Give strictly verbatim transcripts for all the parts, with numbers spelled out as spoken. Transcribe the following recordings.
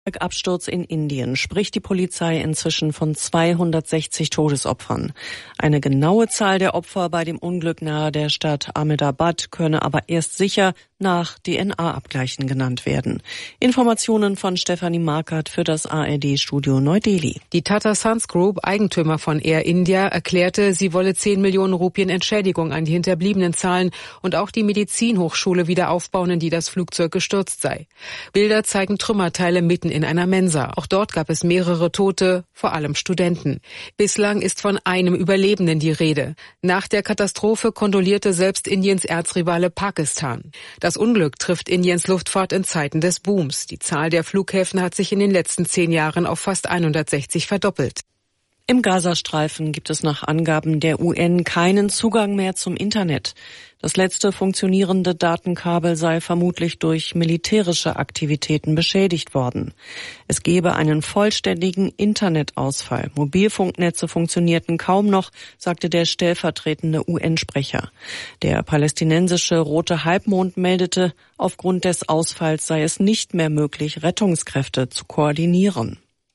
Absturz in Indien spricht die Polizei inzwischen von zweihundertsechzig Todesopfern. Eine genaue Zahl der Opfer bei dem Unglück nahe der Stadt Ahmedabad könne aber erst sicher nach D N A-Abgleichen genannt werden. Informationen von Stefanie Markert für das A R D-Studio Neu-Delhi. Die Tata Sons Group, Eigentümer von Air India, erklärte, sie wolle zehn Millionen Rupien Entschädigung an die Hinterbliebenen zahlen und auch die Medizinhochschule wieder aufbauen, in die das Flugzeug gestürzt sei. Bilder zeigen Trümmerteile mitten in einer Mensa. Auch dort gab es mehrere Tote, vor allem Studenten. Bislang ist von einem Überlebenden die Rede. Nach der Katastrophe kondolierte selbst Indiens Erzrivale Pakistan. Das Unglück trifft Indiens Luftfahrt in Zeiten des Booms. Die Zahl der Flughäfen hat sich in den letzten zehn Jahren auf fast hundertsechzig verdoppelt. Im Gazastreifen gibt es nach Angaben der U N keinen Zugang mehr zum Internet. Das letzte funktionierende Datenkabel sei vermutlich durch militärische Aktivitäten beschädigt worden. Es gebe einen vollständigen Internetausfall. Mobilfunknetze funktionierten kaum noch, sagte der stellvertretende U N-Sprecher. Der palästinensische Rote Halbmond meldete, aufgrund des Ausfalls sei es nicht mehr möglich, Rettungskräfte zu koordinieren.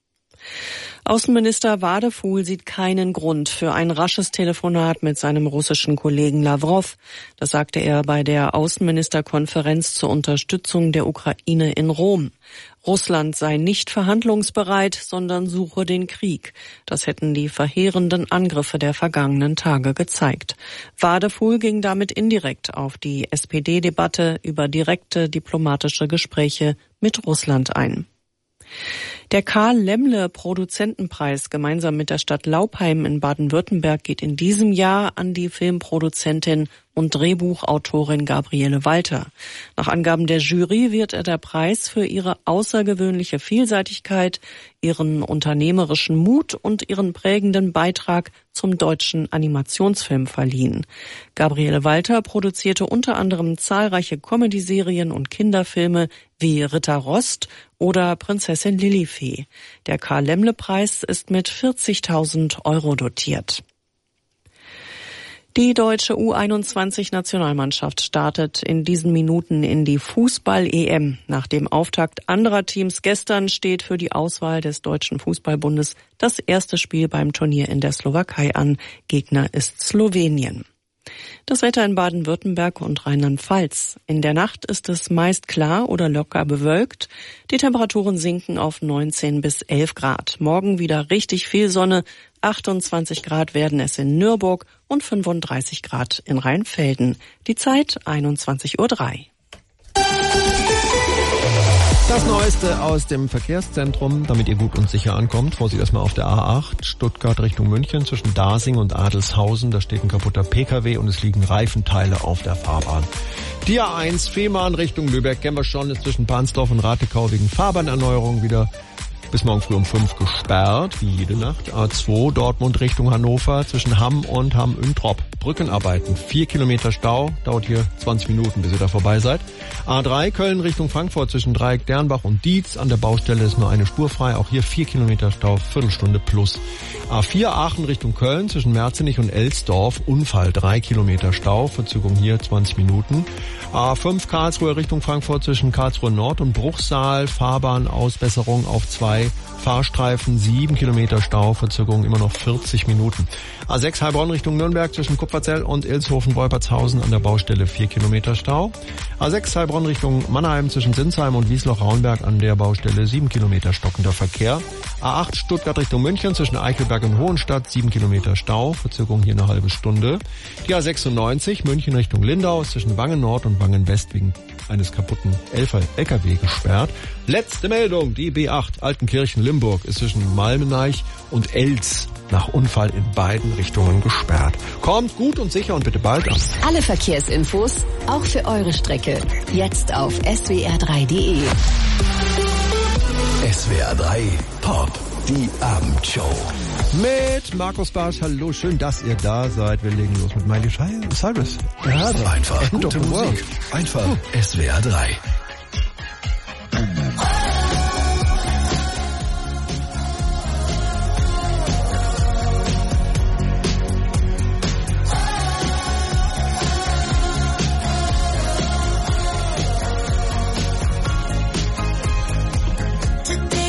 Außenminister Wadefuhl sieht keinen Grund für ein rasches Telefonat mit seinem russischen Kollegen Lawrow. Das sagte er bei der Außenministerkonferenz zur Unterstützung der Ukraine in Rom. Russland sei nicht verhandlungsbereit, sondern suche den Krieg. Das hätten die verheerenden Angriffe der vergangenen Tage gezeigt. Wadefuhl ging damit indirekt auf die S P D-Debatte über direkte diplomatische Gespräche mit Russland ein. Der Karl-Laemmle-Produzentenpreis gemeinsam mit der Stadt Laupheim in Baden-Württemberg geht in diesem Jahr an die Filmproduzentin und Drehbuchautorin Gabriele Walter. Nach Angaben der Jury wird ihr der Preis für ihre außergewöhnliche Vielseitigkeit, ihren unternehmerischen Mut und ihren prägenden Beitrag zum deutschen Animationsfilm verliehen. Gabriele Walter produzierte unter anderem zahlreiche Comedy-Serien und Kinderfilme wie Ritter Rost oder Prinzessin Lilifee. Der Karl-Laemmle-Preis ist mit vierzigtausend Euro dotiert. Die deutsche U einundzwanzig-Nationalmannschaft startet in diesen Minuten in die Fußball-E M. Nach dem Auftakt anderer Teams gestern steht für die Auswahl des Deutschen Fußballbundes das erste Spiel beim Turnier in der Slowakei an. Gegner ist Slowenien. Das Wetter in Baden-Württemberg und Rheinland-Pfalz. In der Nacht ist es meist klar oder locker bewölkt. Die Temperaturen sinken auf neunzehn bis elf Grad. Morgen wieder richtig viel Sonne. achtundzwanzig Grad werden es in Nürburg und fünfunddreißig Grad in Rheinfelden. Die Zeit einundzwanzig Uhr drei. Das Neueste aus dem Verkehrszentrum, damit ihr gut und sicher ankommt. Vorsicht erstmal auf der A acht, Stuttgart Richtung München, zwischen Dasing und Adelshausen. Da steht ein kaputter P K W und es liegen Reifenteile auf der Fahrbahn. Die A eins, Fehmarn Richtung Lübeck, kennen wir schon, ist zwischen Pansdorf und Ratekau wegen Fahrbahnerneuerung wieder bis morgen früh um fünf gesperrt, wie jede Nacht. A zwei, Dortmund Richtung Hannover, zwischen Hamm und Hamm-Üntrop. Brückenarbeiten, vier Kilometer Stau, dauert hier zwanzig Minuten, bis ihr da vorbei seid. A drei, Köln Richtung Frankfurt, zwischen Dreieck Dernbach und Dietz. An der Baustelle ist nur eine Spur frei, auch hier vier Kilometer Stau, Viertelstunde plus. A vier, Aachen Richtung Köln, zwischen Merzenich und Elsdorf, Unfall, drei Kilometer Stau, Verzögerung hier zwanzig Minuten. A fünf, Karlsruhe Richtung Frankfurt, zwischen Karlsruhe Nord und Bruchsal, Fahrbahnausbesserung auf zwei Fahrstreifen, sieben Kilometer Stau, Verzögerung immer noch vierzig Minuten. A sechs, Heilbronn Richtung Nürnberg, zwischen Kupferzell und Ilshofen-Wolpertshausen, an der Baustelle vier Kilometer Stau. A sechs, Heilbronn Richtung Mannheim, zwischen Sinsheim und Wiesloch-Raunberg, an der Baustelle sieben Kilometer stockender Verkehr. A acht, Stuttgart Richtung München, zwischen Eichelberg und Hohenstadt, sieben Kilometer Stau, Verzögerung hier eine halbe Stunde. Die A sechsundneunzig, München Richtung Lindau, zwischen Wangen Nord und Wangen West wegen eines kaputten L K W gesperrt. Letzte Meldung, die B acht, Altenkirchen-Limburg, ist zwischen Malmeneich und Elz nach Unfall in beiden Richtungen gesperrt. Kommt gut und sicher und bitte bald an. Alle Verkehrsinfos, auch für eure Strecke, jetzt auf S W R drei punkt de. S W R drei Pop, die Abendshow. Mit Markus Barsch, hallo, schön, dass ihr da seid. Wir legen los mit Miley Cyrus. Ja, einfach End gute Musik. World. Einfach hm. S W R drei. Today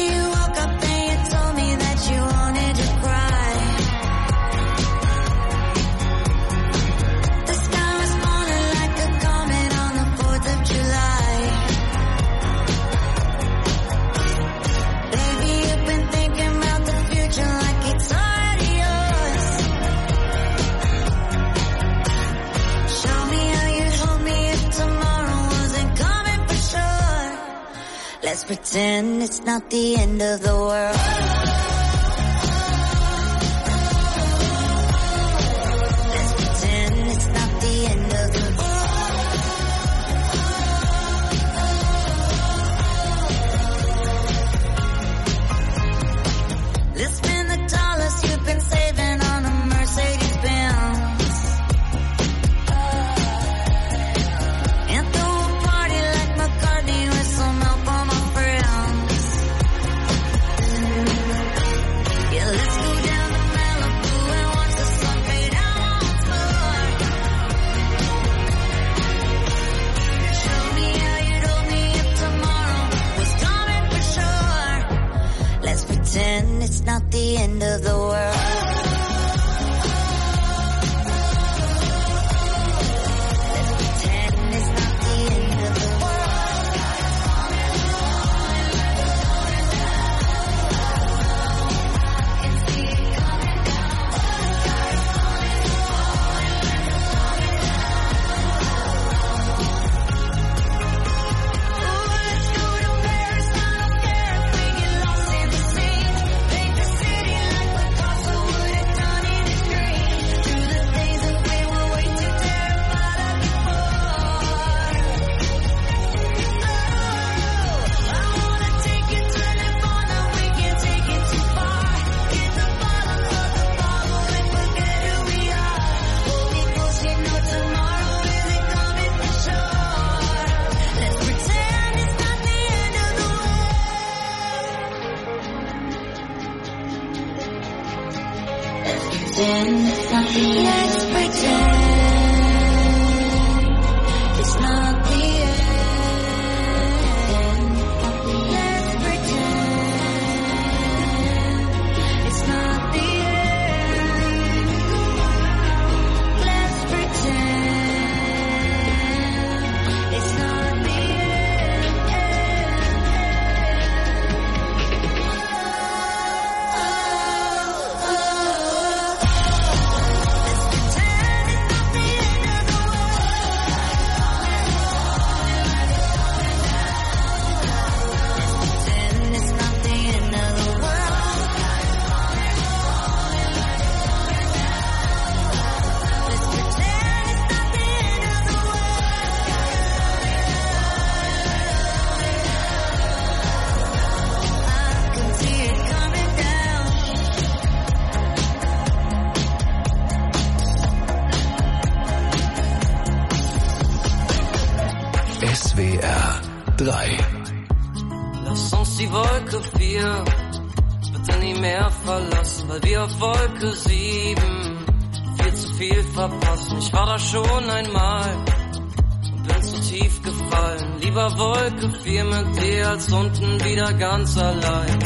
pretend it's not the end of the world. Let's pretend it's not the end of the world. Let's spend the dollars you've been saving on a Mercedes Benz. Pretend it's not the end of the world. S W R drei. Lass uns die Wolke vier bitte nie mehr verlassen, weil wir auf Wolke sieben viel zu viel verpassen. Ich war da schon einmal und bin zu tief gefallen. Lieber Wolke vier mit dir als unten wieder ganz allein.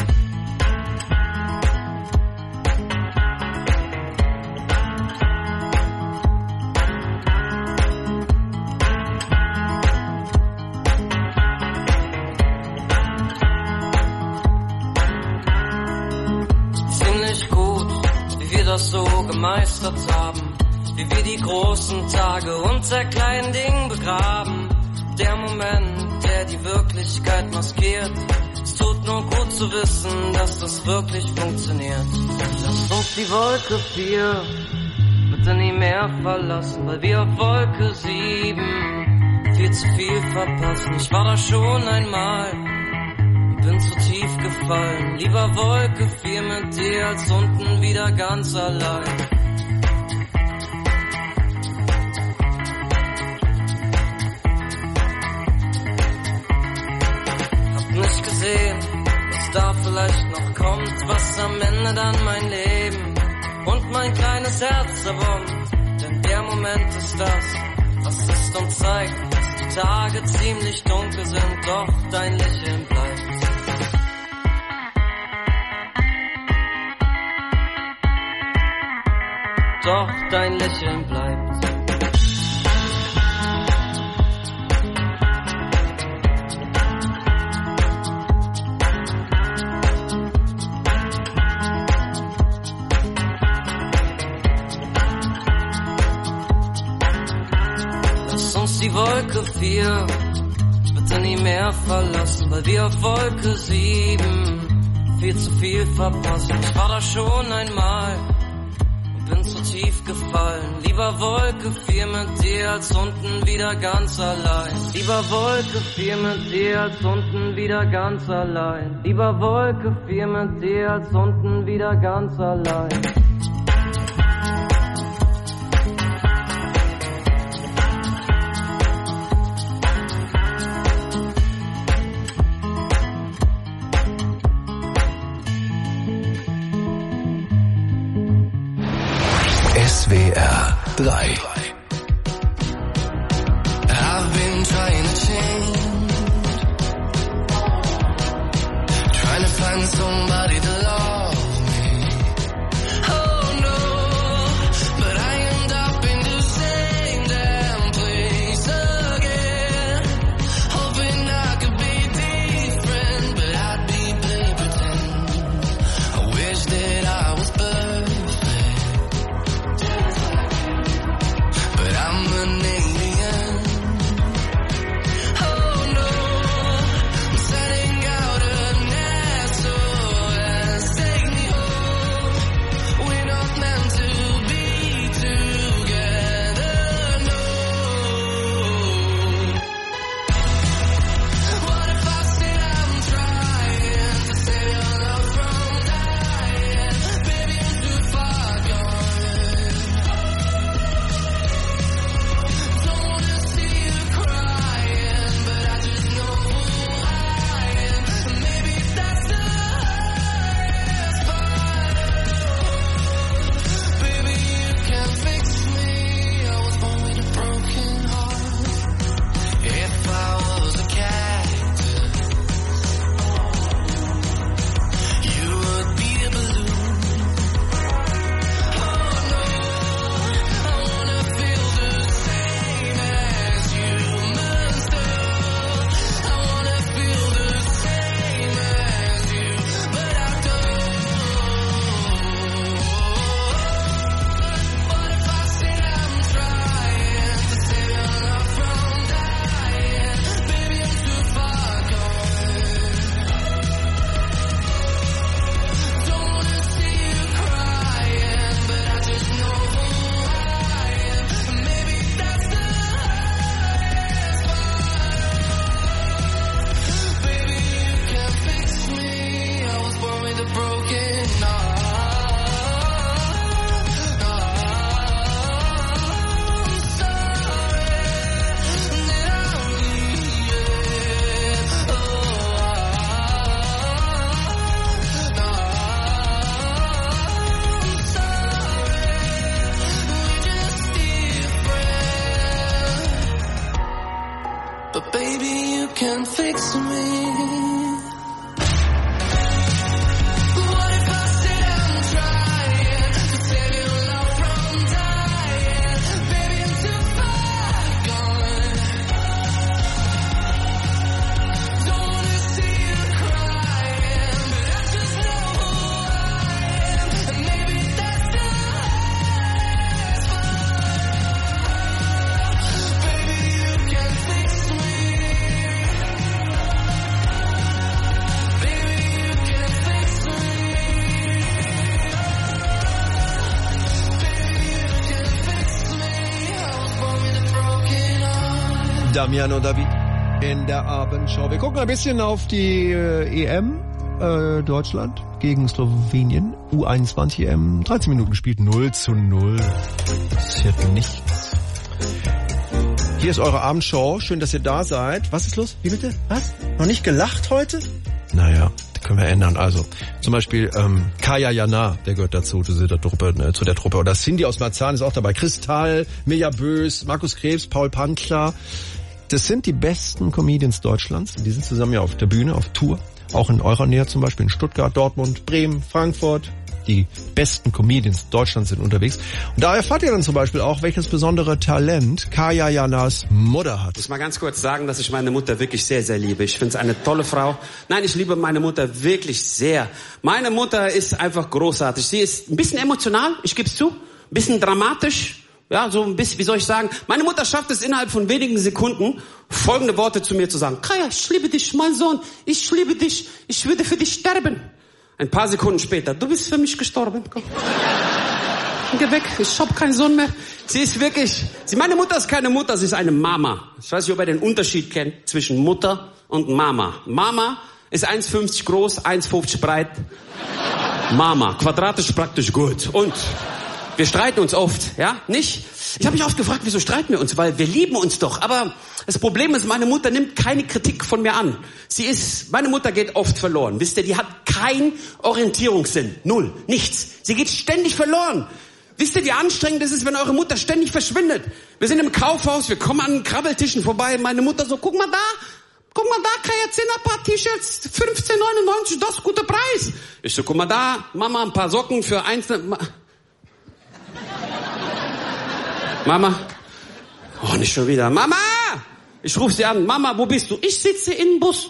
Das so gemeistert haben, wie wir die großen Tage unter kleinen Dingen begraben. Der Moment, der die Wirklichkeit maskiert. Es tut nur gut zu wissen, dass das wirklich funktioniert. Lass uns die Wolke vier bitte nie mehr verlassen, weil wir auf Wolke sieben viel zu viel verpassen. Ich war da schon einmal, bin zu tief gefallen, lieber Wolke vier mit dir als unten wieder ganz allein. Hab nicht gesehen, was da vielleicht noch kommt, was am Ende dann mein Leben und mein kleines Herz zerbombt. Denn der Moment ist das, was ist und zeigt, dass die Tage ziemlich dunkel sind, doch dein Lächeln bleibt. Doch dein Lächeln bleibt. Lass uns die Wolke vier konnte nie mehr verlassen, weil wir auf Wolke sieben viel zu viel verpasst. Ich war da schon einmal und bin zu tief gefallen. Lieber Wolke vier mit dir als unten wieder ganz allein. Lieber Wolke vier mit dir als unten wieder ganz allein. Lieber Wolke vier mit dir als unten wieder ganz allein. S W R drei. I've been trying to change, trying to find somebody to love me. Oh no, but I end up in the same damn place again. Hoping I could be different, but I'd be play pretend. I wish that I was perfect. I'm an alien. Oh no, I'm setting out an S O S. Take me home. We're not meant to be together, no. What if I said I'm trying to save your love from dying? Baby, I'm too far gone. But baby, you can fix me. What if I said I'm trying to save your love from dying? Baby, I'm too far gone. Don't wanna see you crying, but I just know who I am, and maybe that's the hardest part. Baby, you can fix me. Damiano David in der Abendschau. Wir gucken ein bisschen auf die äh, E M äh, Deutschland gegen Slowenien. U einundzwanzig E M. dreizehn Minuten gespielt, null zu null. Passiert nichts. Hier ist eure Abendshow. Schön, dass ihr da seid. Was ist los? Wie bitte? Was? Noch nicht gelacht heute? Naja, das können wir ändern. Also, zum Beispiel ähm, Kaya Jana, der gehört dazu, zu der Truppe. Ne, zu der Truppe. Oder Cindy aus Marzahn ist auch dabei. Kristall, Mirja Bös, Markus Krebs, Paul Pantler. Das sind die besten Comedians Deutschlands. Die sind zusammen ja auf der Bühne, auf Tour. Auch in eurer Nähe, zum Beispiel in Stuttgart, Dortmund, Bremen, Frankfurt. Die besten Comedians Deutschlands sind unterwegs. Und da erfahrt ihr dann zum Beispiel auch, welches besondere Talent Kaya Janas Mutter hat. Ich muss mal ganz kurz sagen, dass ich meine Mutter wirklich sehr, sehr liebe. Ich finde es eine tolle Frau. Nein, ich liebe meine Mutter wirklich sehr. Meine Mutter ist einfach großartig. Sie ist ein bisschen emotional, ich gebe es zu, ein bisschen dramatisch. Ja, so ein bisschen, wie soll ich sagen? Meine Mutter schafft es innerhalb von wenigen Sekunden, folgende Worte zu mir zu sagen. Kaya, ich liebe dich, mein Sohn. Ich liebe dich. Ich würde für dich sterben. Ein paar Sekunden später, du bist für mich gestorben. Komm. Geh weg, ich hab keinen Sohn mehr. Sie ist wirklich, sie, meine Mutter ist keine Mutter, sie ist eine Mama. Ich weiß nicht, ob ihr den Unterschied kennt zwischen Mutter und Mama. Mama ist eins Komma fünfzig groß, eins Komma fünfzig breit. Mama, quadratisch praktisch gut. Und wir streiten uns oft, ja? Nicht? Ich habe mich oft gefragt, wieso streiten wir uns? Weil wir lieben uns doch. Aber das Problem ist, meine Mutter nimmt keine Kritik von mir an. Sie ist, meine Mutter geht oft verloren. Wisst ihr, die hat keinen Orientierungssinn. Null. Nichts. Sie geht ständig verloren. Wisst ihr, wie anstrengend es ist, wenn eure Mutter ständig verschwindet? Wir sind im Kaufhaus, wir kommen an Krabbeltischen vorbei. Meine Mutter so, guck mal da. Guck mal da, Kaya, zehner Paar T-Shirts, fünfzehn neunundneunzig, das ist guter Preis. Ich so, guck mal da, Mama, ein paar Socken für einzelne... Ma Mama? Oh, nicht schon wieder. Mama! Ich rufe sie an. Mama, wo bist du? Ich sitze im Bus.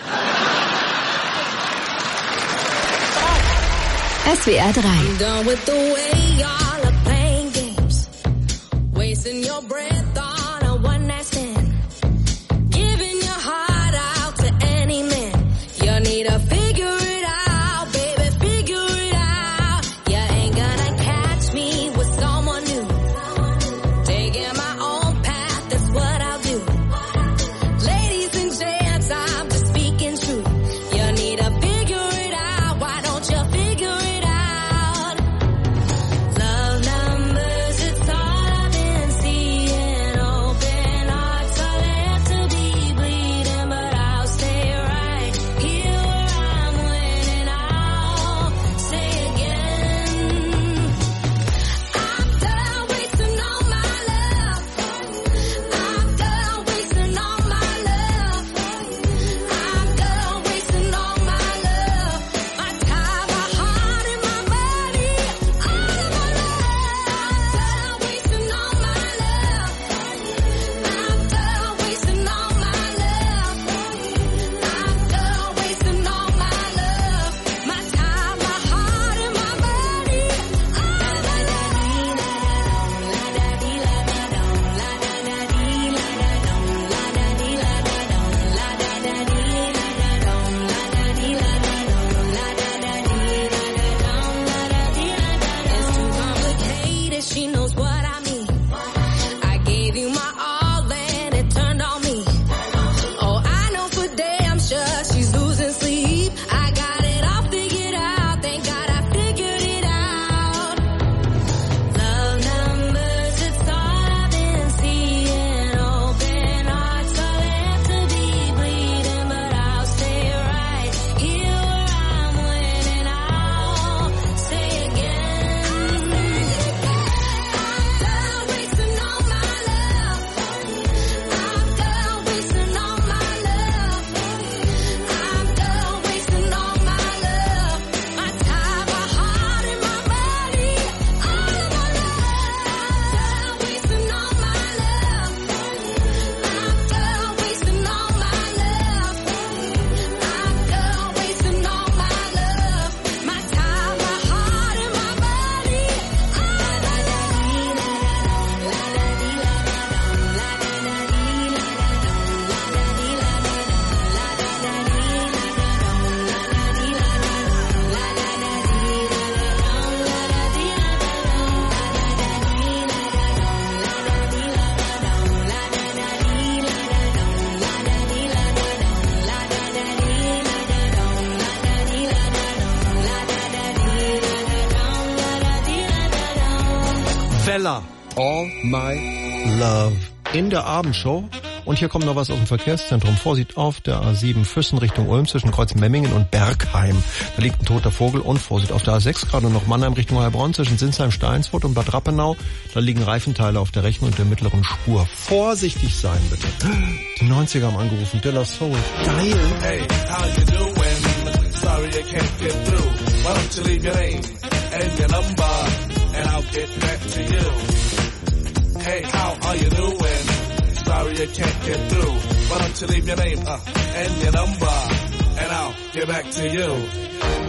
S W R drei. I'm done with the way y'all are playing games. Wasting your breath on a one-night stand. Giving your heart out to any man. You need to figure it out, baby, figure it out. You ain't gonna catch me with someone new. Taking my own path, that's what I'll do. Ladies and gents, I'm just speaking truth. You need to figure it out, why don't you figure it out? Love numbers, it's all I've been seeing. Open hearts are left to be bleeding, but I'll stay right here where I'm winning. I'll say again, I'm done wasting all my love. I'm done wasting all my love. I'm done wasting all my love. My time, my heart, and my money, all of my love. I'm done wasting all my love. I'm done wasting all my love. I'm done wasting all my love. My time, my heart, and my money, all of my It's too complicated, she knows what I mean. I gave you my all and it turned on me. Oh, I know for damn sure she's losing sleep. I got it all figured out, thank God I figured it out. Love numbers, it's all I've been seeing. Open hearts are left to be bleeding, but I'll stay right here where I'm winning. I'll say again, I'm done wasting all my love. I'm done wasting all my love. I'm done wasting all my love. My time, my heart, and my money, all of my love. I'm done wasting all my love. I'm done wasting all my love. I'm done wasting all my love. My time, my heart, and my money, Bella, All My Love. In der Abendshow. Und hier kommt noch was aus dem Verkehrszentrum. Vorsicht auf der A sieben Füssen Richtung Ulm zwischen Kreuz Memmingen und Bergheim. Da liegt ein toter Vogel und Vorsicht auf der A sechs gerade noch Mannheim Richtung Heilbronn zwischen Sinsheim, Steinsfurt und Bad Rappenau. Da liegen Reifenteile auf der rechten und der mittleren Spur. Vorsichtig sein bitte. Die neunziger haben angerufen. De La Soul. Geil. Hey, how you doing? Sorry I can't get through. Why don't you leave your name and your number and I'll get back to you. Hey, how are you doing? Sorry I can't get through. Why don't you leave your name uh, and your number and I'll get back to you.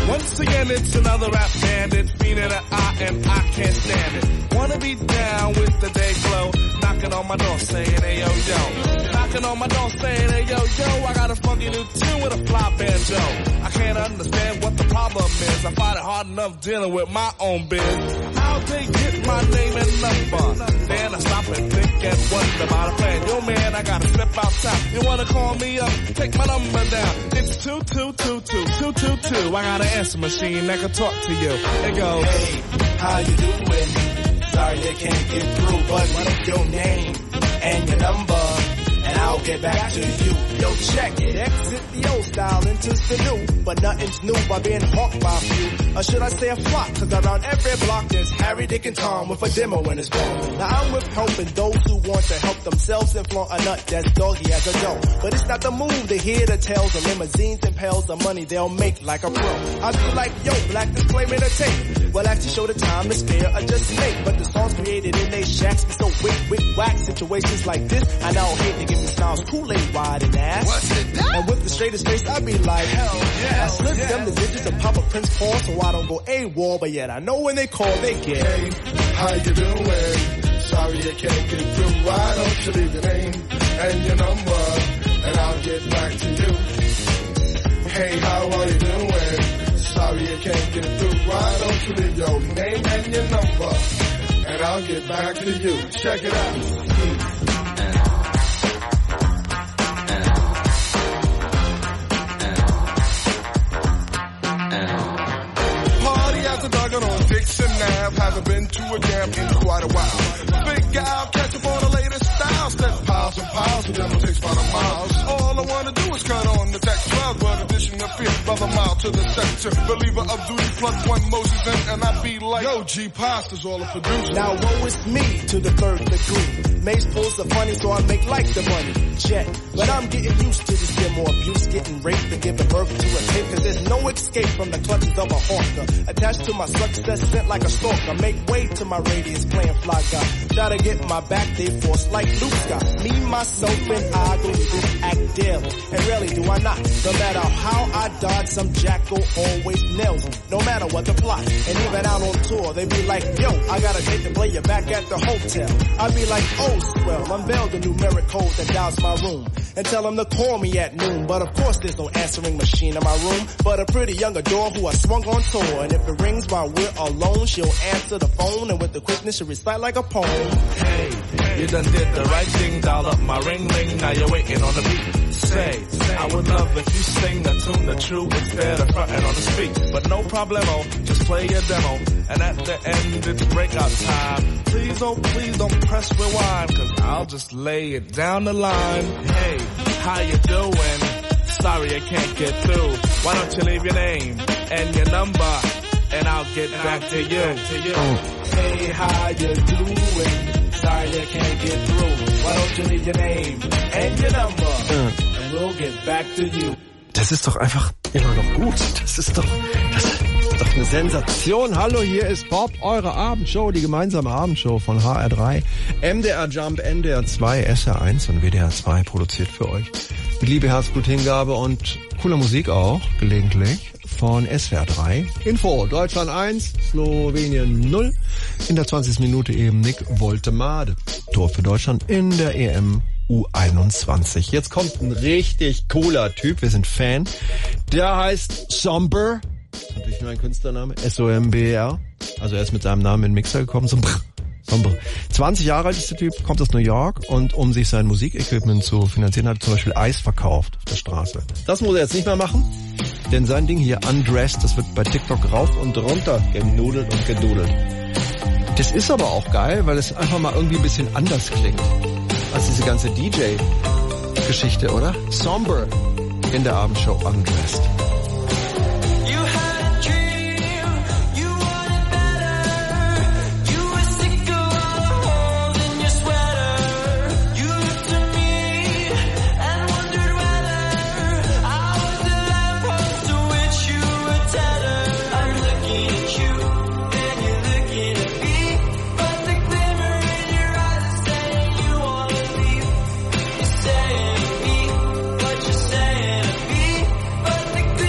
Once again, it's another rap bandit, fiend in the eye, and I can't stand it. Wanna be down with the day glow, knocking on my door saying, hey, yo, yo. Knocking on my door saying, hey, yo, yo, I got a funky new tune with a fly banjo. I can't understand what the problem is. I find it hard enough dealing with my own biz. How they get my name and number? Then I stop and think and wonder about a plan. Yo, man, I gotta step outside. You wanna call me up? Take my number down. It's two two two two two two two. I got an answer machine that can talk to you. It goes, hey, how you doing? Sorry I can't get through, but what's your name and your number? And I'll get back to you. Yo, check it. Exit the old style, enters the new. But nothing's new by being hawked by a few. Or should I say a flock? Cause around every block there's Harry, Dick, and Tom with a demo in his phone. Now I'm with helping those who want to help themselves and flaunt a nut that's doggy as a dough. But it's not the move to hear the tales of limousines and pals the money they'll make like a pro. I be like, yo, black display made a tape. Well, actually show the time to spare or just make. But the songs created in they shacks be so wick, wick, whack. Situations like this, I now hate to give me styles Kool-Aid wide and ass. What's it that? And with the straightest face, I be like, hell yeah. I slip yeah. them the digits and pop a Prince Paul so I don't go AWOL. But yet I know when they call, they get. Hey, how you doing? Sorry I can't get through. Why don't you leave your name and your number, and I'll get back to you. Hey, how are you doing? Sorry I can't get through. Why don't you leave your name and your number, and I'll get back to you. Check it out. On Dixon Ave, haven't been to a jam in quite a while. Big gal, catch up on the latest styles. Step piles and piles, the demo takes about a mile. All I wanna do is cut on the text twelve, but addition of fear, brother mile to the sector. Believer of duty, plus one Moses in, and I be like, yo, G Pasta's all a producer. Now woe is me to the third degree. Mace pulls the funny, so I make like the money. Check, but I'm getting used to this demo abuse, getting raped and giving birth to a tape. Cause there's no escape from the clutches of a hawker. Attached to my success, sent like a stalker. Make way to my radius, playing fly guy. Try to get my back, they force like Luke Scott. Me, myself, and I go through this act daily. And rarely do I not. No matter how I dodge, some jackal always nails me. No matter what the plot. And even out on tour, they be like, yo, I got a date to play you back at the hotel. I be like, oh, swell, unveil the numeric code that dials my room. And tell them to call me at noon. But of course there's no answering machine in my room. But a pretty young adore who I swung on tour. And if it rings while we're alone, she'll answer the phone. And with the quickness she'll recite like a poem. Hey, you done did the right thing. Dial up my ring ring. Now you're waiting on the beat. Say, I would love if you sing the tune the true instead of fronting on the speak. But no problemo, just play your demo. And at the end it's breakout time. Please, oh please don't press rewind, cause I'll just lay it down the line. Hey, how you doing? Sorry I can't get through. Why don't you leave your name and your number, and I'll get back to you. Hey, how you doing? Sorry I can't get through. Why don't you leave your name and your number, and we'll get back to you. Das ist doch einfach immer noch gut. Das ist doch, das ist doch eine Sensation. Hallo, hier ist Bob, eure Abendshow, die gemeinsame Abendshow von H R drei, M D R Jump, N D R zwei, S R eins und W D R zwei produziert für euch. Mit Liebe, Herzblut, Hingabe und cooler Musik auch, gelegentlich, von S W R drei. Info, Deutschland eins, Slowenien null. In der zwanzigsten Minute eben Nick Woltemade. Tor für Deutschland in der E M U einundzwanzig. Jetzt kommt ein richtig cooler Typ, wir sind Fan. Der heißt Somber. Natürlich nur ein Künstlername. S O M B R. Also er ist mit seinem Namen in den Mixer gekommen. Somber. Somber. zwanzig Jahre alt ist der Typ, kommt aus New York und um sich sein Musikequipment zu finanzieren, hat er zum Beispiel Eis verkauft auf der Straße. Das muss er jetzt nicht mehr machen, denn sein Ding hier, Undressed, das wird bei TikTok rauf und runter genudelt und gedudelt. Das ist aber auch geil, weil es einfach mal irgendwie ein bisschen anders klingt als diese ganze D J-Geschichte, oder? Somber in der Abendshow Undressed. Saying me, but you're saying me, but the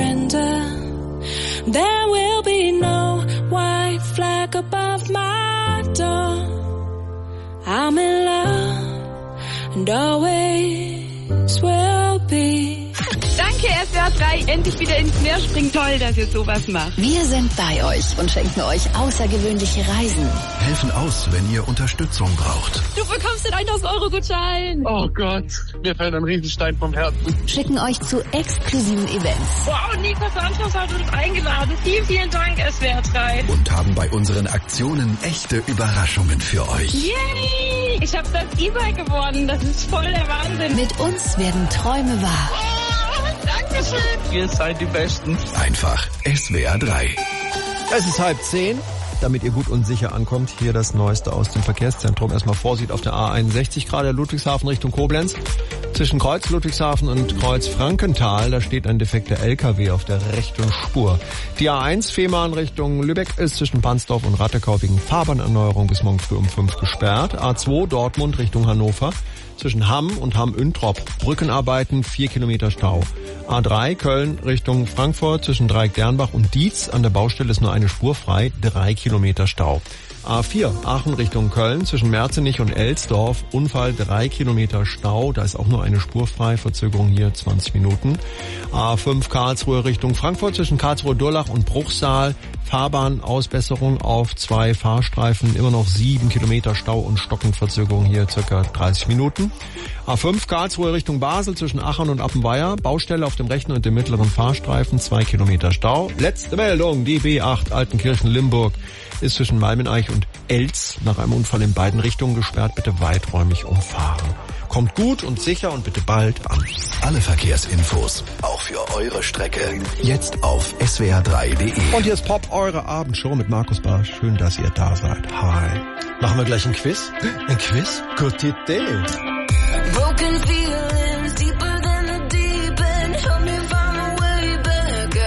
surrender. There will be no white flag above my door. I'm in love and always will be. Danke, S W R drei, endlich wieder ins Meer springen. Toll, dass ihr sowas macht. Wir sind bei euch und schenken euch außergewöhnliche Reisen. Helfen aus, wenn ihr Unterstützung braucht. Du bekommst den tausend Euro Gutschein. Oh Gott, mir fällt ein Riesenstein vom Herzen. Schicken euch zu exklusiven Events. Wow, Nico Santos hat uns eingeladen. Vielen, vielen Dank, S W R drei. Und haben bei unseren Aktionen echte Überraschungen für euch. Yay! Ich habe das E-Bike gewonnen. Das ist voll der Wahnsinn. Mit uns werden Träume wahr. Dankeschön. Ihr seid die Besten. Einfach S W R drei. Es ist halb zehn. Damit ihr gut und sicher ankommt, hier das Neueste aus dem Verkehrszentrum. Erstmal Vorsicht auf der A einundsechzig, gerade Ludwigshafen Richtung Koblenz. Zwischen Kreuz Ludwigshafen und Kreuz Frankenthal, da steht ein defekter L K W auf der rechten Spur. Die A eins Fehmarn Richtung Lübeck ist zwischen Pansdorf und Rattekau wegen Fahrbahnerneuerung bis morgen früh um fünf gesperrt. A zwei Dortmund Richtung Hannover. Zwischen Hamm und Hamm-Üntrop. Brückenarbeiten, vier Kilometer Stau. A drei Köln Richtung Frankfurt zwischen Dreieck-Dernbach und Dietz. An der Baustelle ist nur eine Spur frei, drei Kilometer Stau. A vier Aachen Richtung Köln zwischen Merzenich und Elsdorf. Unfall, drei Kilometer Stau. Da ist auch nur eine Spur frei. Verzögerung hier zwanzig Minuten. A fünf Karlsruhe Richtung Frankfurt zwischen Karlsruhe-Durlach und Bruchsal. Fahrbahnausbesserung auf zwei Fahrstreifen. Immer noch sieben Kilometer Stau und Stockenverzögerung hier circa dreißig Minuten. A fünf Karlsruhe Richtung Basel zwischen Aachen und Appenweier. Baustelle auf dem rechten und dem mittleren Fahrstreifen. zwei Kilometer Stau. Letzte Meldung. Die B acht Altenkirchen-Limburg ist zwischen Malmeneich und Elz nach einem Unfall in beiden Richtungen gesperrt. Bitte weiträumig umfahren. Kommt gut und sicher und bitte bald an. Alle Verkehrsinfos, auch für eure Strecke, jetzt auf S W R drei Punkt D E. Und hier ist Pop, eure Abendshow mit Markus Barsch. Schön, dass ihr da seid. Hi. Machen wir gleich ein Quiz? Ein Quiz? Gute Idee. Broken feelings deeper than the deep end. Help me find my way back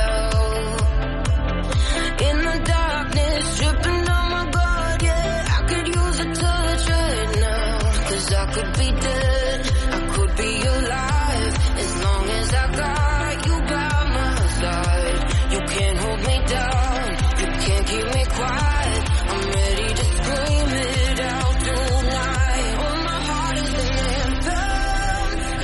out. In the darkness, dripping on my guard, yeah. I could use a touch right now. Cause I could be dead, I could be alive. As long as I got you by my side. You can't hold me down, you can't keep me quiet. I'm ready to scream it out tonight. Oh, my heart is an anthem.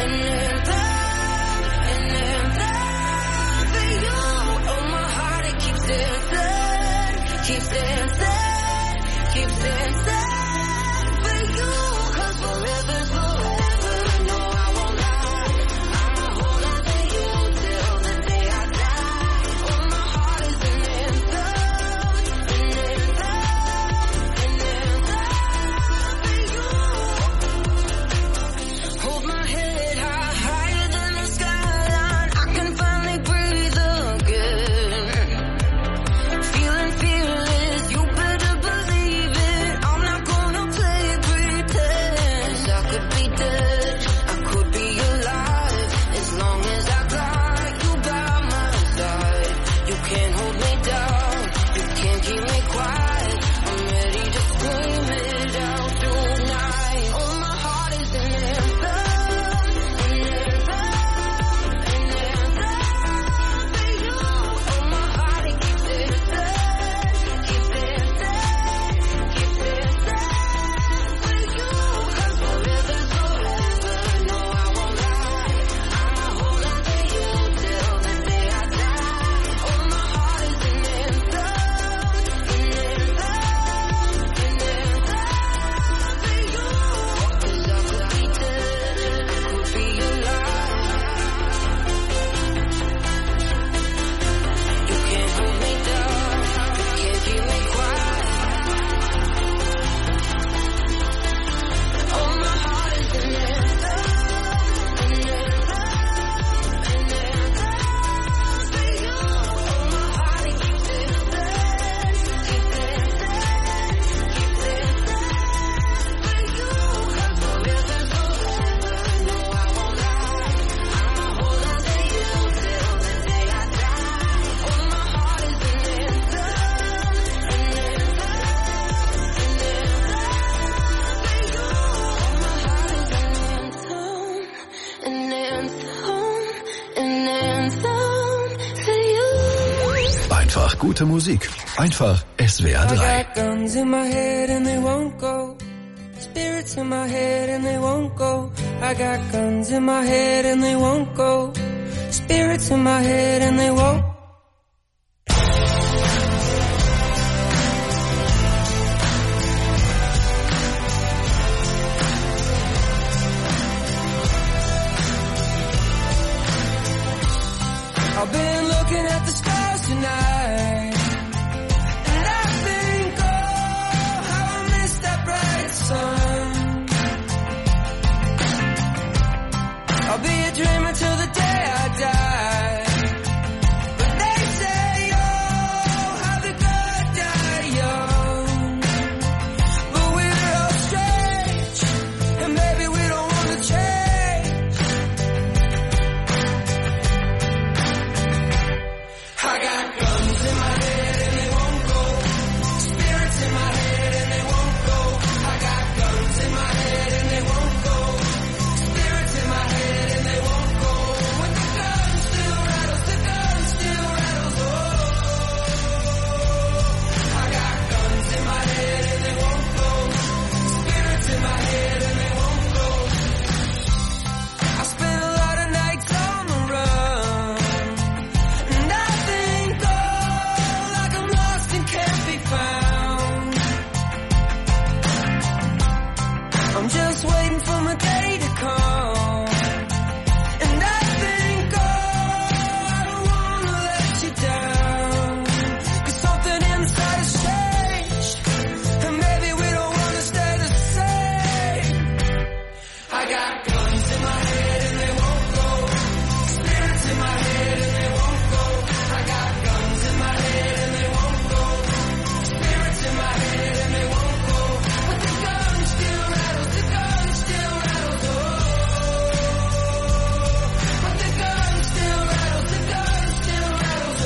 einfach gute Musik. Einfach S W R drei. I got guns in my head and they won't go. Spirits in my head and they won't go. I got guns in my head and they won't go. Spirits in my head and they won't. I've been looking at the stars tonight, and I think, oh, how I missed that bright sun. I'll be a dreamer till the day I die. But they say, oh, how the good die young. But we're all strange, and maybe we don't want to change. I got guns in my head and they won't go. Spirits in my head and they won't go. I got guns in my head and they won't go. Spirits in my head and they won't go. When the gun still rattles, the gun still rattles. Oh, I got guns in my head and they won't go. Spirits in my head and they won't go. I spent a lot of nights on the run, and I think, oh, like I'm lost and can't be found. I'm just waiting for my day to come, and I think, oh, I don't wanna let you down, 'cause something inside has changed, and maybe we don't wanna stay the same. I got guns in my head and they won't go. Spirits in my head and they won't go. I got guns in my head and they won't go. Spirits in my head and they won't go. But the gun still rattles, the gun still rattles. Oh, but the gun still rattles, the gun still rattles.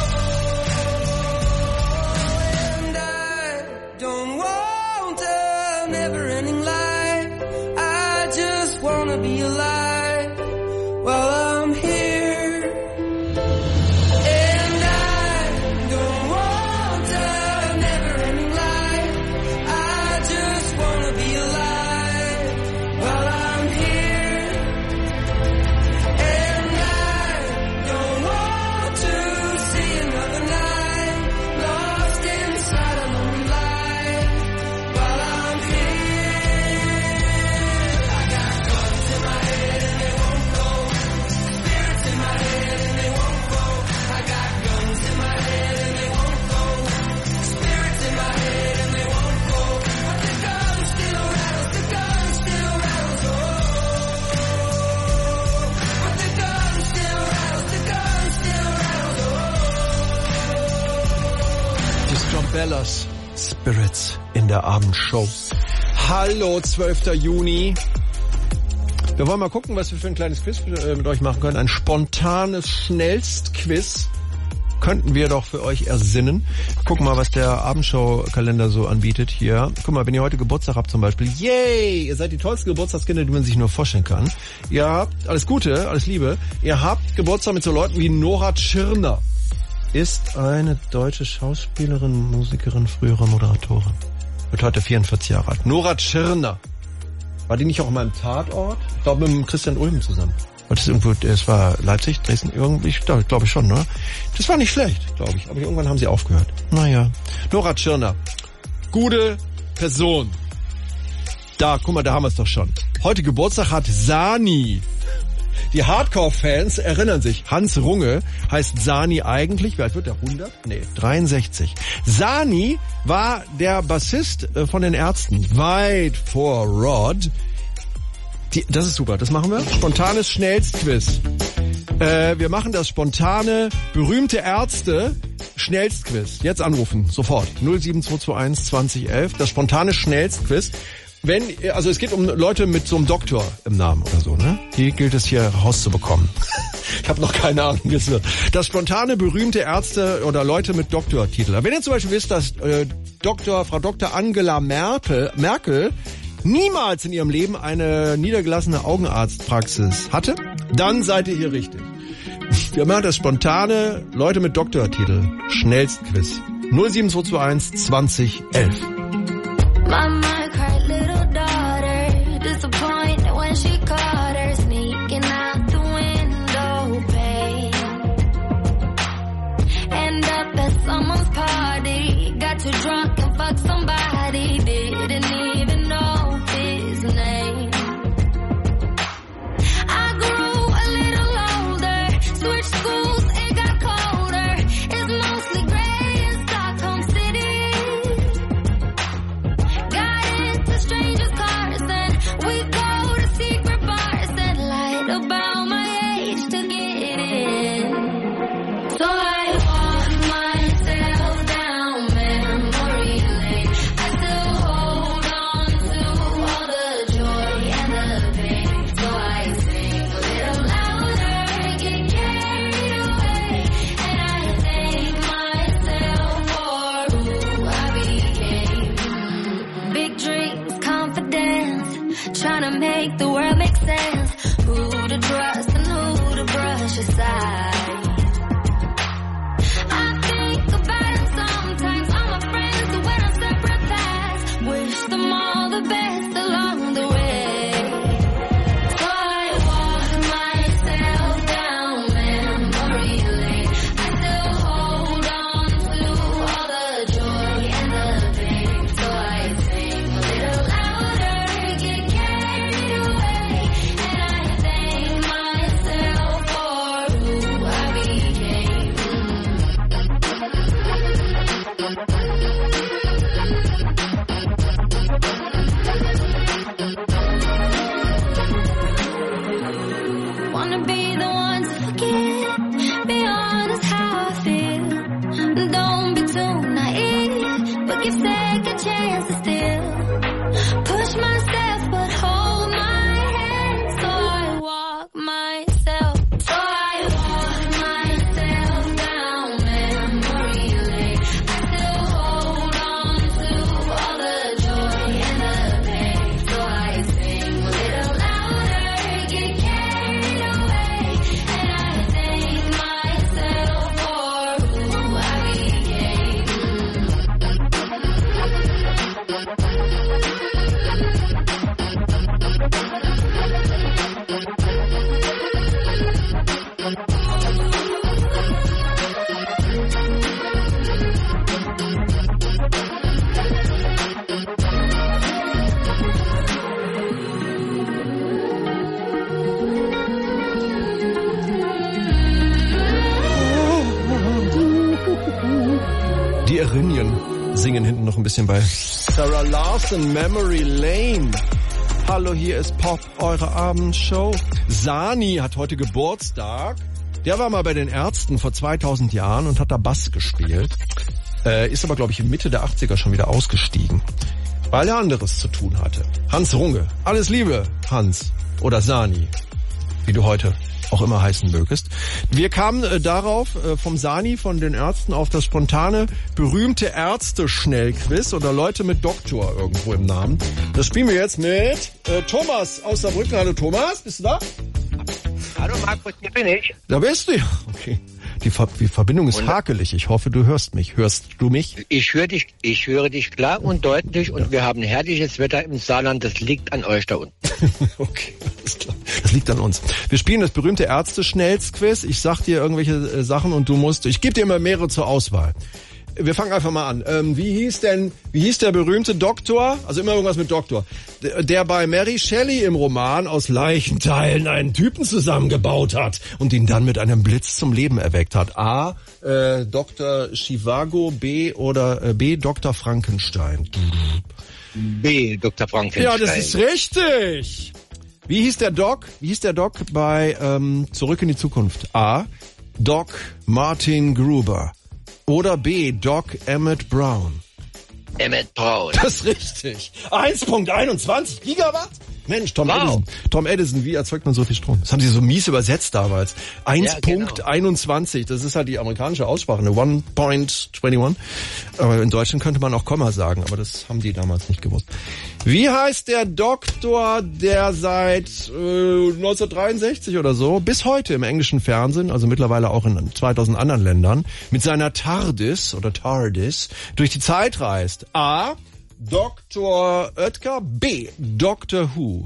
Oh, and I don't want a never-ending life. I just wanna be alive while I'm here. And I don't want a never-ending life. I just wanna be alive while I'm here. And I don't want to see another night lost inside a lonely life while I'm here. I got guns in my head and they won't go. Spirits in my head and they won't go. I got guns in my head and they won't go. Spirits in my head and they won't go. But the gun still rattles, the gun still rattles. Oh, but the gun still rattles, the gun still rattles. Die Stompellas, Spirits in der Abendshow. Hallo, zwölfter Juni. Wir wollen mal gucken, was wir für ein kleines Quiz äh, mit euch machen können. Ein spontanes Schnellstquiz könnten wir doch für euch ersinnen. Gucken mal, was der Abendshow-Kalender so anbietet hier. Guck mal, wenn ihr heute Geburtstag habt zum Beispiel, yay, ihr seid die tollsten Geburtstagskinder, die man sich nur vorstellen kann. Ihr habt, alles Gute, alles Liebe, ihr habt Geburtstag mit so Leuten wie Nora Tschirner. Ist eine deutsche Schauspielerin, Musikerin, frühere Moderatorin. Wird heute vierundvierzig Jahre alt. Nora Tschirner. War die nicht auch mal im Tatort? Ich glaube, mit dem Christian Ulm zusammen. War das irgendwo, es war Leipzig, Dresden, irgendwie, ich glaube glaub ich schon, ne? Das war nicht schlecht, glaube ich. Aber irgendwann haben sie aufgehört. Naja. Nora Tschirner. Gute Person. Da, guck mal, da haben wir es doch schon. Heute Geburtstag hat Sani. Die Hardcore-Fans erinnern sich. Hans Runge heißt Sani eigentlich. Wie alt wird der? hundert? Nee, dreiundsechzig. Sani war der Bassist von den Ärzten. Weit vor Rod. Die, das ist super, das machen wir. Spontanes Schnellstquiz. Äh, wir machen das spontane, berühmte Ärzte Schnellstquiz. Jetzt anrufen, sofort. null sieben zwei zwei eins zwanzig elf. Das spontane Schnellstquiz. Wenn, also es geht um Leute mit so einem Doktor im Namen oder so, ne? Die gilt es hier rauszubekommen. Ich habe noch keine Ahnung, wie es wird. Das spontane, berühmte Ärzte oder Leute mit Doktortitel. Wenn ihr zum Beispiel wisst, dass äh, Doktor, Frau Doktor Angela Merkel, Merkel niemals in ihrem Leben eine niedergelassene Augenarztpraxis hatte, dann seid ihr hier richtig. Wir machen das spontane Leute mit Doktortitel. Schnellstquiz. null sieben zwei zwei eins zwanzig elf. Mama cried, little daughter, disappointed when she caught her sneaking out the window pane. End up at someone's party, got too drunk and fucked somebody, didn't even know his name. I grew a little older, switched schools, it got colder, it's mostly gray in Stockholm City. Got into strangers' cars and we go to secret bars and lied about my age to get in. So I walk myself down memory lane. I still hold on to all the joy and the pain. So I sing a little louder, get carried away, and I thank myself for who I became. Big dreams, confidence, trying to make the world make sense. Who to trust and who to brush aside. I think about it sometimes, all my friends who went on separate paths. Wish them all the best along the way. So I walk myself down memory lane. I still hold on to all the joy and the pain. So I sing a little louder, get carried away, and I thank myself for who I became. Wanna be the one to forget, be honest how I feel. Don't be too naive, but give second chances still. Push myself, but hold my hand. So I walk myself, so I walk myself down memory lane. I still hold on to all the joy and the pain. So I sing a little louder, get carried away, and I thank myself for who I became. Die Erinien singen hinten noch ein bisschen bei Sarah Larson, Memory Lane. Hallo, hier ist Pop, eure Abendshow. Sani hat heute Geburtstag. Der war mal bei den Ärzten vor zweitausend Jahren und hat da Bass gespielt. Äh, ist aber, glaube ich, in Mitte der achtziger schon wieder ausgestiegen, weil er anderes zu tun hatte. Hans Runge. Alles Liebe, Hans. Oder Sani, wie du heute auch immer heißen mögest. Wir kamen äh, darauf äh, vom Sani, von den Ärzten, auf das spontane, berühmte Ärzte-Schnellquiz oder Leute mit Doktor irgendwo im Namen. Das spielen wir jetzt mit äh, Thomas aus Saarbrücken. Hallo Thomas, bist du da? Hallo Markus, hier bin ich. Da bist du ja. Okay. Die, Ver die Verbindung ist und hakelig. Ich hoffe, du hörst mich. Hörst du mich? Ich höre dich, ich höre dich klar und deutlich und ja. Wir haben herrliches Wetter im Saarland. Das liegt an euch da unten. Okay, alles klar. Das liegt an uns. Wir spielen das berühmte Ärzte-Schnellsquiz. Ich sag dir irgendwelche äh, Sachen und du musst, ich gebe dir immer mehrere zur Auswahl. Wir fangen einfach mal an. Ähm, wie hieß denn, wie hieß der berühmte Doktor, also immer irgendwas mit Doktor, der, der bei Mary Shelley im Roman aus Leichenteilen einen Typen zusammengebaut hat und ihn dann mit einem Blitz zum Leben erweckt hat? A, äh, Doktor Chivago, B oder äh, B, Doktor Frankenstein. B, Doktor Frankenstein. Ja, das ist richtig. Wie hieß der Doc? Wie hieß der Doc bei ähm, Zurück in die Zukunft? A, Doc Martin Gruber. Oder B, Doc Emmett Brown. Emmett Brown. Das ist richtig. eins Komma einundzwanzig Gigawatt? Mensch, Tom Wow. Edison. Tom Edison, wie erzeugt man so viel Strom? Das haben sie so mies übersetzt damals. eins Ja, Punkt genau. einundzwanzig, das ist halt die amerikanische Aussprache, eine one point twenty-one. Aber in Deutschland könnte man auch Komma sagen, aber das haben die damals nicht gewusst. Wie heißt der Doktor, der seit äh, neunzehnhundertdreiundsechzig oder so bis heute im englischen Fernsehen, also mittlerweile auch in zweitausend anderen Ländern, mit seiner TARDIS oder TARDIS durch die Zeit reist? A. Doktor Oetker, B. Doctor Who.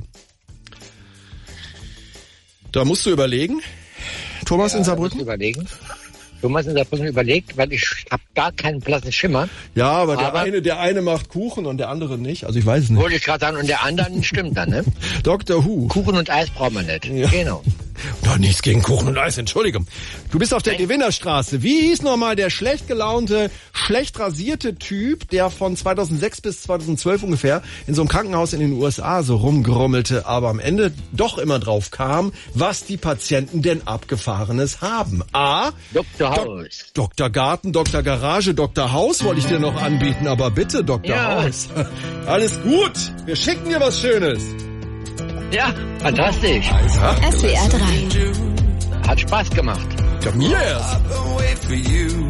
Da musst du überlegen. Thomas Ja, in Saarbrücken? muss überlegen. Thomas in Saarbrücken überlegt, weil ich habe gar keinen blassen Schimmer. Ja, aber der Aber- eine, der eine macht Kuchen und der andere nicht. Also ich weiß es nicht. Wollte ich gerade sagen, und der anderen stimmt dann, ne? Doctor Who. Kuchen und Eis brauchen wir nicht. Ja. Genau. Doch nichts gegen Kuchen und Eis, Entschuldigung. Du bist auf der Gewinnerstraße. Wie hieß nochmal der schlecht gelaunte, schlecht rasierte Typ, der von zweitausendsechs bis zweitausendzwölf ungefähr in so einem Krankenhaus in den U S A so rumgrummelte, aber am Ende doch immer drauf kam, was die Patienten denn Abgefahrenes haben? A. Doktor Haus. Doktor Garten, Doktor Garage, Doktor Haus wollte ich dir noch anbieten, aber bitte, Doktor Ja. Haus. Alles gut. Wir schicken dir was Schönes. Ja, fantastisch. S W R drei. Hat Spaß gemacht. Ja, mir erst. I've been waiting for you.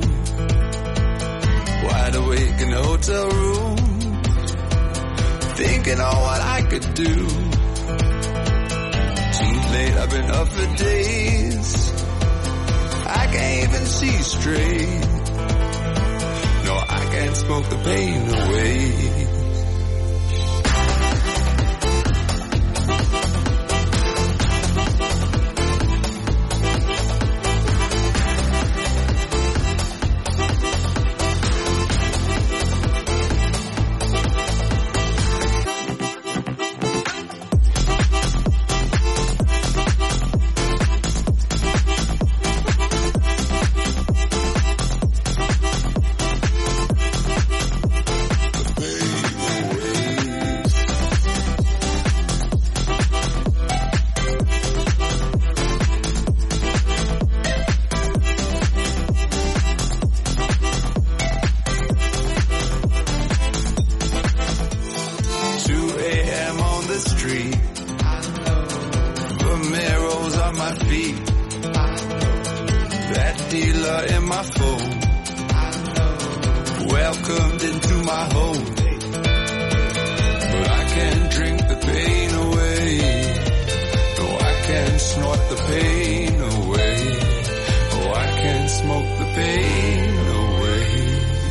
Wide awake in a hotel room, thinking on what I could do. Too late, I've been up for days. I can't even see straight. No, I can't smoke the pain away. two a.m. on the street. Vomeros on my feet. That dealer in my phone. Welcomed into my home. But I can't drink the pain away. No, I can't snort the pain away. Oh, I can't smoke the pain away.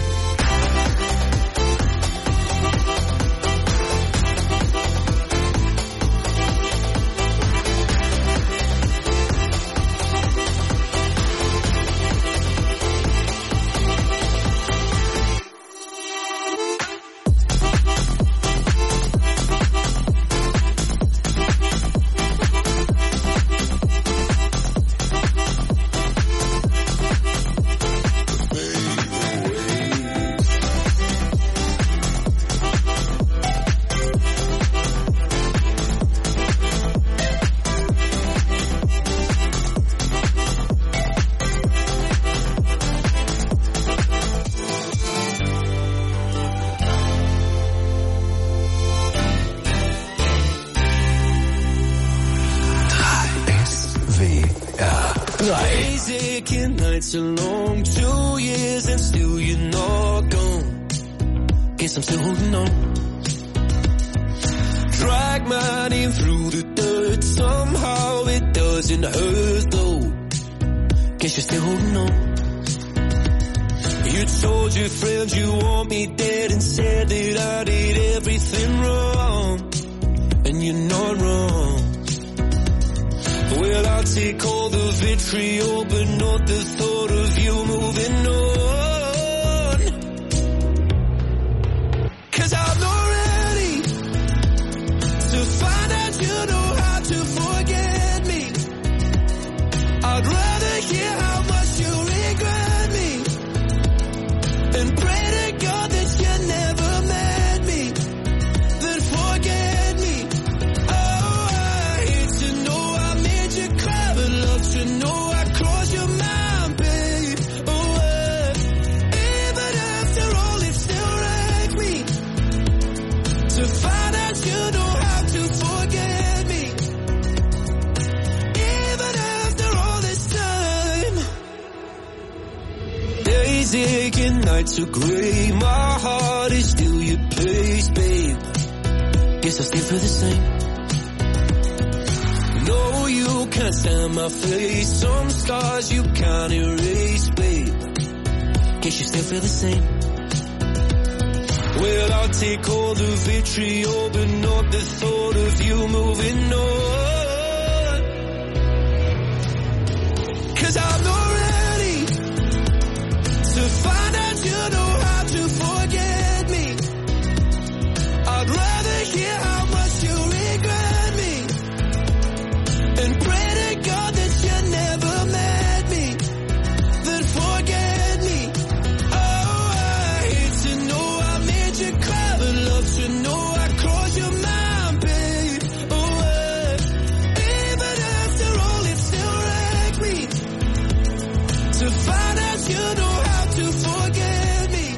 Taking nights along, two years and still you're not gone. Guess I'm still holding on. Drag my name through the dirt, somehow it doesn't hurt though. Guess you're still holding on. You told your friends you want me dead and said that I did everything wrong. And you're not wrong. Well, I'll take all the vitriol, but not the thought of you moving on. 'Cause I'm not ready to find out you know how to forget me. I'd rather hear how much you regret me and pray to God that you never met me, then forget me. Oh, I hate to know I made you cry, but love to know I crossed your mind, babe. Oh, I hectic and nights are gray. My heart is still your place, babe. Guess I still feel the same. No, you can't stand my face. Some scars you can't erase, babe. Guess you still feel the same. Well, I'll take all the vitriol, but not the thought of you moving on. 'Cause I'm not ready to find out you know how to forget me. I'd rather hear how much you regret me and pray to God that you never met me, then forget me. Oh, I hate to know I made you cry, but love to know I crossed your mind, babe. Oh, uh, even after all, it still wrecked me to find out you know how to forget me.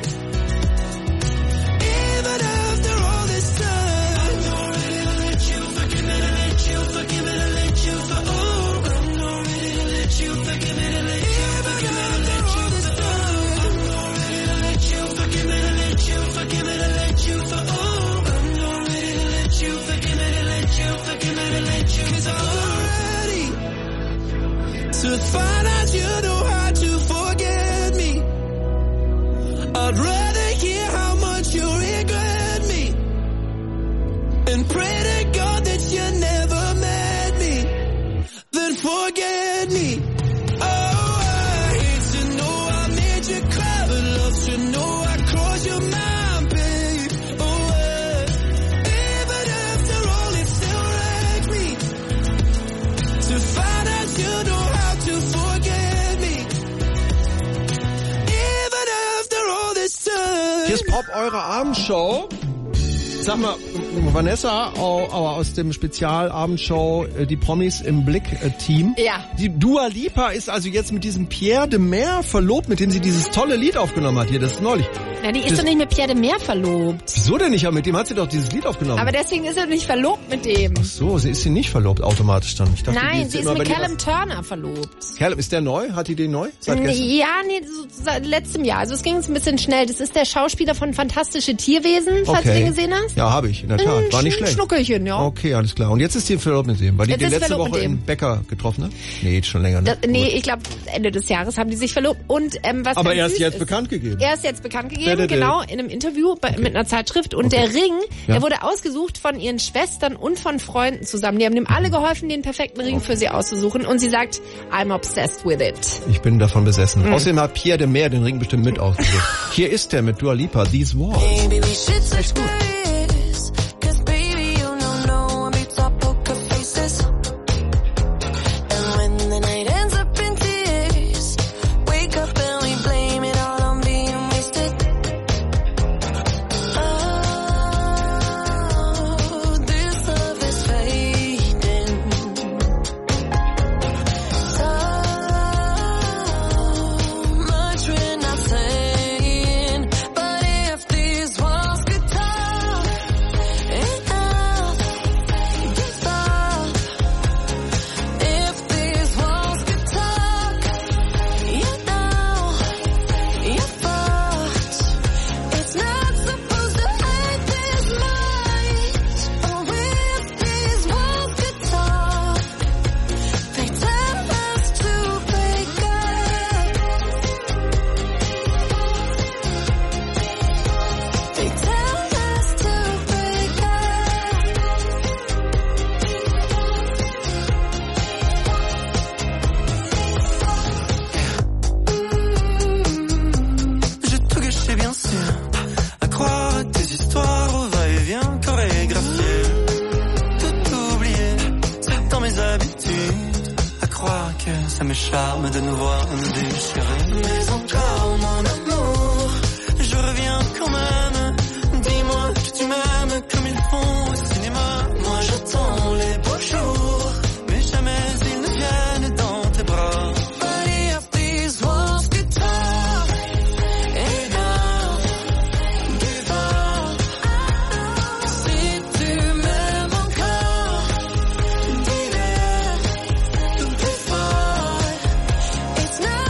Even after all this time, I'm not ready to let you forgive me, to let you forgive me, to let you for oh, I'm not ready to let you forgive me, to let you forgive me, to let you for oh, I'm not ready to let you forgive me, to let you forgive me, to let you for oh, I'm not ready to let you forgive me, to let you forgive me, to let you 'cause I'm ready to find out you know how to forget me. I'd rather hear how much you regret me and pray to God that you never met me, then forget me. Oh, I hate to know I made you cry, but love to know I crossed your mind, babe. Oh, uh, even after all, it still wrecked me to find out you know how to forget me. Even after all this time. Hier ist Pop, eure Abendshow. Sag mal, Vanessa, au- au- aus dem Spezialabendshow äh, die Promis im Blick-Team. Ja. Die Dua Lipa ist also jetzt mit diesem Pierre de Mer verlobt, mit dem sie dieses tolle Lied aufgenommen hat hier, das ist neulich. Na, die ist Das- doch nicht mit Pierre de Mer verlobt. Wieso denn nicht? Aber mit dem hat sie doch dieses Lied aufgenommen. Aber deswegen ist er nicht verlobt mit dem. Ach so, sie ist sie nicht verlobt automatisch dann. Ich dachte, die Nein, sie ist immer, mit wenn die Callum Turner verlobt. was- Callum, ist der neu? Hat die den neu? Seit gestern? Ja, nee, so seit letztem Jahr. Also es ging jetzt ein bisschen schnell. Das ist der Schauspieler von Fantastische Tierwesen, falls du den gesehen hast. Ja, habe ich, in der Tat. War nicht Ein schlecht. Schnuckelchen, ja. Okay, alles klar. Und jetzt ist sie verlobt mit dem, weil die Jetzt den ist letzte verlobt Woche mit in dem. Bäcker getroffen hat? Nee, schon länger, ne? Das, nee, ich glaube Ende des Jahres haben die sich verlobt. Und ähm, was Aber ganz er ist süß jetzt bekannt gegeben. Er ist jetzt bekannt gegeben, Dä, dä, dä. genau, in einem Interview bei, mit einer Zeitschrift. Und der Ring, Ja. der wurde ausgesucht von ihren Schwestern und von Freunden zusammen. Die haben dem alle geholfen, den perfekten Ring für sie auszusuchen. Und sie sagt, I'm obsessed with it. Ich bin davon besessen. Mhm. Außerdem hat Pierre de Mer den Ring bestimmt mit ausgesucht. Hier ist er mit Dua Lipa, These Walls. Baby, we should switch careers. 'Cause baby, you know no one beats our poker faces. And when the night ends up in tears, wake up and we blame it all on being wasted. Oh, this love is fading. So much we're not saying, but if these walls could talk enough, give up. If these walls could talk, you know you're fucked. It's not supposed to hurt this much. Oh, if these walls could talk, they tell us to break up. They tell us to break up. Je te gâchais bien sûr à croire à tes histoires au va-et-vient chorégraphié. Tout oublier, c'est dans mes habitudes. À croire que ça me charme de nous voir nous déchirer. Mais encore mon amour, je reviens quand même. Dis-moi que tu m'aimes comme ils font au cinéma. Moi j'attends les beaux jours, mais jamais ils ne viennent dans tes bras. But if these walls could talk enough, give up. Si tu m'aimes encore, dis-le plus fort. It's not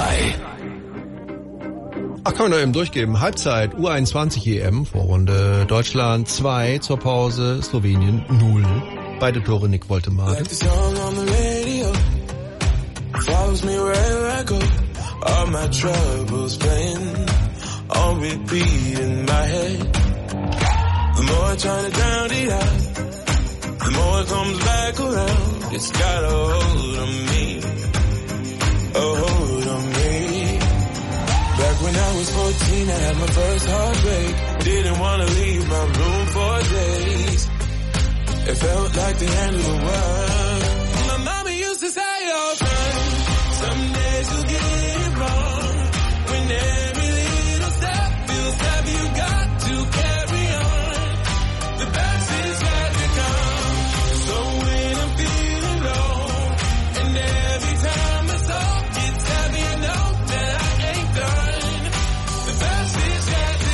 drei. Ach, kann man doch eben durchgeben. Halbzeit U einundzwanzig E M, Vorrunde Deutschland zwei, zur Pause Slowenien null. Beide Tore Nick Woltemade. Follows me wherever I go. All my troubles playing on repeat in my head. The more I try to drown it out, the more it comes back around. It's got a hold on me, a hold on me. Back when I was fourteen, I had my first heartbreak. Didn't want to leave my room for days. It felt like the end of the world. My mama used to say, oh son, some days you'll get it wrong. When every little step feels heavy, you got to carry on. The best is yet to come. So when I'm feeling low, and every time my soul gets heavy, I know that I ain't done. The best is yet to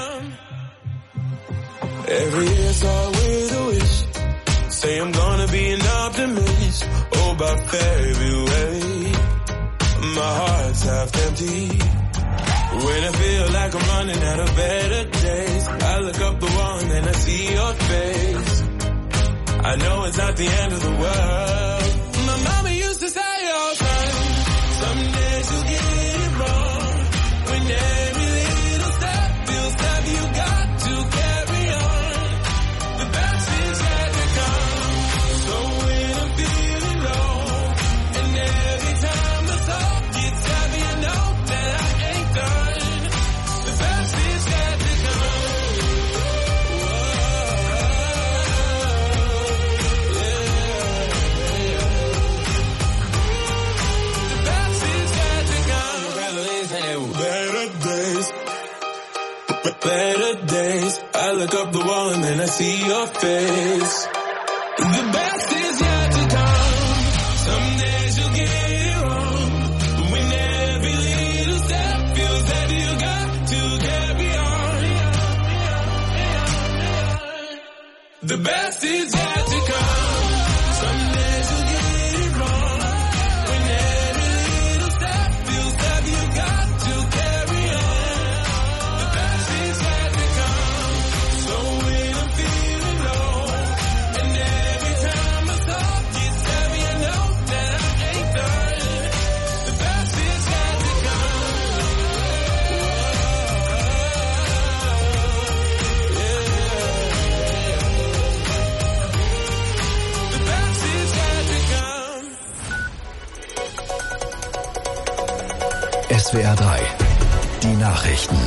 come. Every year start with a wish. Say I'm gonna be an optimist. Oh, by February, my heart's half empty. When I feel like I'm running out of better days, I look up the wall and then I see your face. I know it's not the end of the world. My mama used to say, oh son, some days you'll get it wrong. When every little step feels heavy, you got to carry on. The best is yet to come. So when I'm feeling low, and every time my soul gets heavy, I know that I ain't done. The best is yet to come. The best is yet to come. Better days, better days. I look up the wall and then I see your face. The best is yet to come. Some days you'll get it wrong. When every little step feels heavy, you got to carry on. The best is yet to come. Some days you'll get it wrong. When every little step feels heavy, you got to carry on. The best is yet to come. So when I'm feeling low, and every time my soul gets heavy, I know that I ain't done. The best is yet to come. The best is yet to come. S W R drei. Die Nachrichten.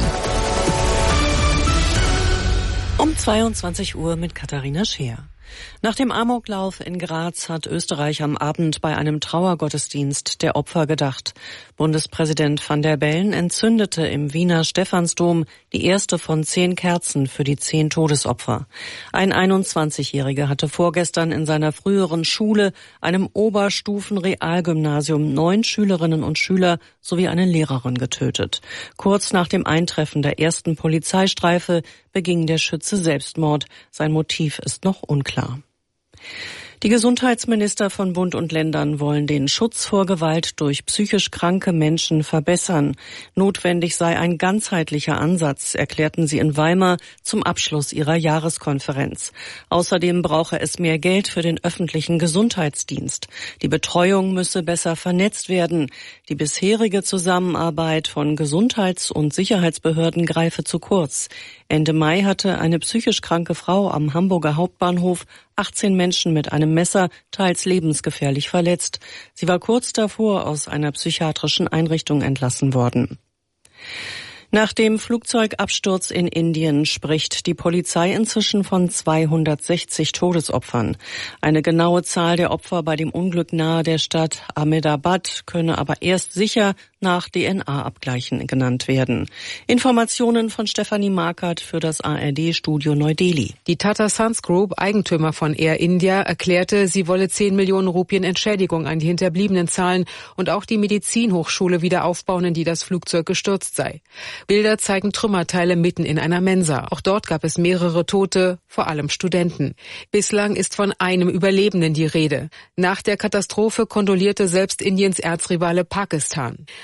Um zweiundzwanzig Uhr mit Katharina Scheer. Nach dem Amoklauf in Graz hat Österreich am Abend bei einem Trauergottesdienst der Opfer gedacht. Bundespräsident van der Bellen entzündete im Wiener Stephansdom die erste von zehn Kerzen für die zehn Todesopfer. Ein einundzwanzigjähriger hatte vorgestern in seiner früheren Schule, einem Oberstufen-Realgymnasium, neun Schülerinnen und Schüler sowie eine Lehrerin getötet. Kurz nach dem Eintreffen der ersten Polizeistreife beging der Schütze Selbstmord. Sein Motiv ist noch unklar. Die Gesundheitsminister von Bund und Ländern wollen den Schutz vor Gewalt durch psychisch kranke Menschen verbessern. Notwendig sei ein ganzheitlicher Ansatz, erklärten sie in Weimar zum Abschluss ihrer Jahreskonferenz. Außerdem brauche es mehr Geld für den öffentlichen Gesundheitsdienst. Die Betreuung müsse besser vernetzt werden. Die bisherige Zusammenarbeit von Gesundheits- und Sicherheitsbehörden greife zu kurz. Ende Mai hatte eine psychisch kranke Frau am Hamburger Hauptbahnhof achtzehn Menschen mit einem Messer teils lebensgefährlich verletzt. Sie war kurz davor aus einer psychiatrischen Einrichtung entlassen worden. Nach dem Flugzeugabsturz in Indien spricht die Polizei inzwischen von zweihundertsechzig Todesopfern. Eine genaue Zahl der Opfer bei dem Unglück nahe der Stadt Ahmedabad könne aber erst sicher nach D N A-Abgleichen genannt werden. Informationen von Stefanie Markert für das A R D-Studio Neu-Delhi. Die Tata Sons Group, Eigentümer von Air India, erklärte, sie wolle zehn Millionen Rupien Entschädigung an die Hinterbliebenen zahlen und auch die Medizinhochschule wieder aufbauen, in die das Flugzeug gestürzt sei. Bilder zeigen Trümmerteile mitten in einer Mensa. Auch dort gab es mehrere Tote, vor allem Studenten. Bislang ist von einem Überlebenden die Rede. Nach der Katastrophe kondolierte selbst Indiens Erzrivale Pakistan.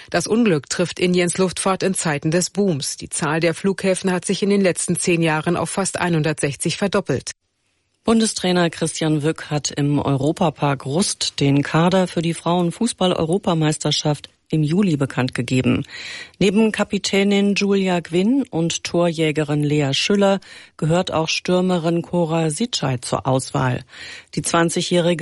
Das Unglück trifft Indiens Luftfahrt in Zeiten des Booms. Die Zahl der Flughäfen hat sich in den letzten zehn Jahren auf fast hundertsechzig verdoppelt. Bundestrainer Christian Wück hat im Europapark Rust den Kader für die Frauenfußball-Europameisterschaft im Juli bekannt gegeben. Neben Kapitänin Julia Gwynn und Torjägerin Lea Schüller gehört auch Stürmerin Cora Sitschei zur Auswahl. Die zwanzigjährige